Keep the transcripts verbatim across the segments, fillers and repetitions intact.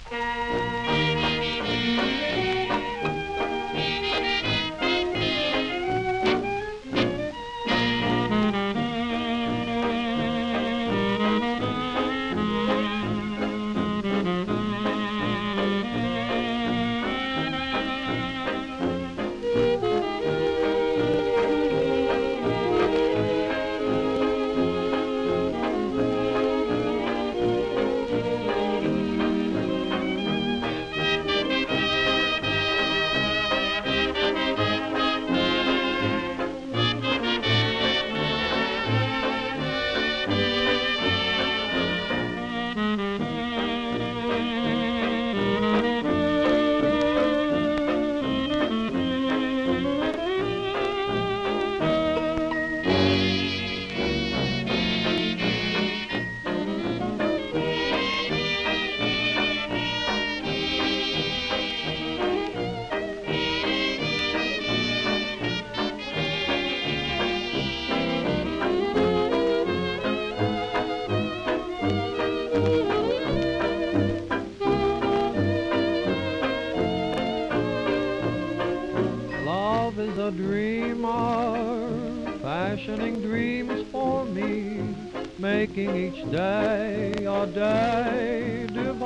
Love is a dreamer, fashioning dreams for me, making each day a day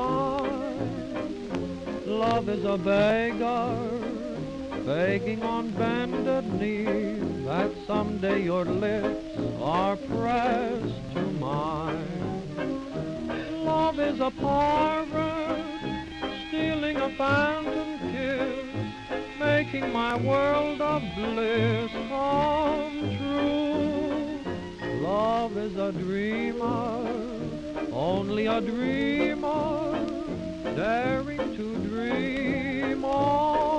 divine. Love is a beggar, begging on bended knee, that someday your lips are pressed to mine. Love is a pirate, stealing a phantom kiss, making my world of bliss come true. Love is a dreamer, only a dreamer, daring to dream on.